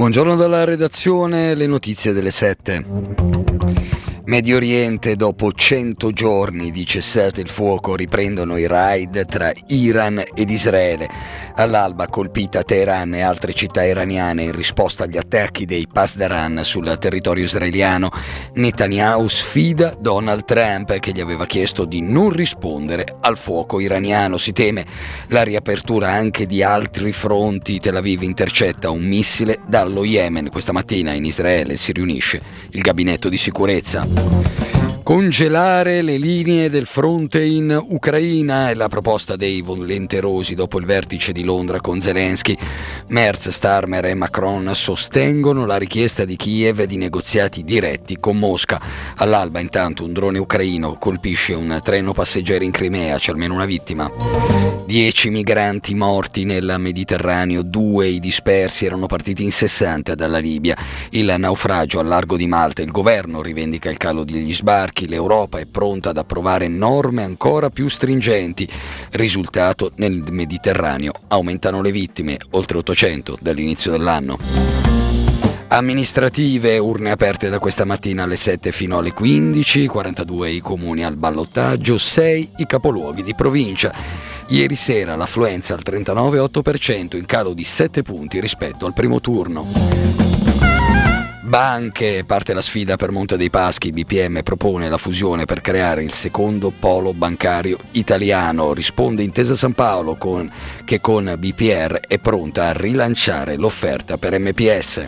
Buongiorno dalla redazione, le notizie delle 7. Medio Oriente, dopo 100 giorni di cessate il fuoco, riprendono i raid tra Iran ed Israele. All'alba colpita Teheran e altre città iraniane in risposta agli attacchi dei Pasdaran sul territorio israeliano. Netanyahu sfida Donald Trump, che gli aveva chiesto di non rispondere al fuoco iraniano. Si teme la riapertura anche di altri fronti. Tel Aviv intercetta un missile dallo Yemen. Questa mattina in Israele si riunisce il gabinetto di sicurezza. Congelare le linee del fronte in Ucraina è la proposta dei volenterosi dopo il vertice di Londra con Zelensky. Merz, Starmer e Macron sostengono la richiesta di Kiev di negoziati diretti con Mosca. All'alba intanto un drone ucraino colpisce un treno passeggeri in Crimea, c'è almeno una vittima. 10 migranti morti nel Mediterraneo, 2 i dispersi, erano partiti in 60 dalla Libia. Il naufragio al largo di Malta, il governo rivendica il calo degli sbarchi. L'Europa è pronta ad approvare norme ancora più stringenti. Risultato: nel Mediterraneo aumentano le vittime, oltre 800 dall'inizio dell'anno. Amministrative, urne aperte da questa mattina alle 7 fino alle 15, 42 i comuni al ballottaggio, 6 i capoluoghi di provincia. Ieri sera l'affluenza al 39,8%, in calo di 7 punti rispetto al primo turno. Banche, parte la sfida per Monte dei Paschi. BPM propone la fusione per creare il secondo polo bancario italiano. Risponde Intesa San Paolo che con BPR è pronta a rilanciare l'offerta per MPS.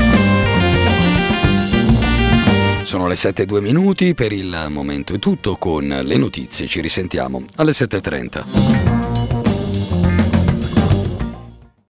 Sono le 7:02, per il momento è tutto. Con le notizie ci risentiamo alle 7:30.